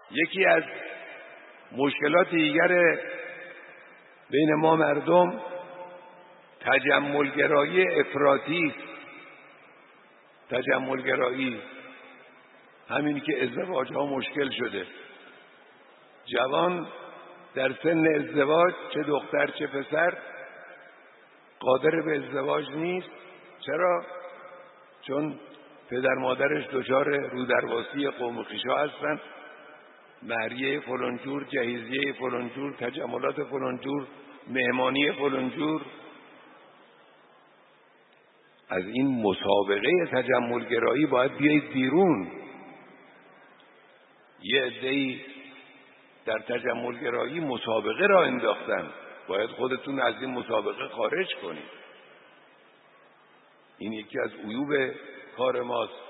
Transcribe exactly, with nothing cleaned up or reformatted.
یکی از مشکلات دیگر بین ما مردم تجملگرایی افراطی است. تجملگرایی، همین که ازدواج ها مشکل شده. جوان در سن ازدواج، چه دختر چه پسر، قادر به ازدواج نیست. چرا؟ چون پدر مادرش دچار رودرواسی قوم خویشا هستن، مهریه فلانجور، جهیزیه فلانجور، تجملات فلانجور، مهمانی فلانجور. از این مسابقه تجملگرایی باید بیایید بیرون. یه عده‌ای در تجملگرایی مسابقه را انداختن، باید خودتون از این مسابقه خارج کنید. این یکی از عیوب کار ماست.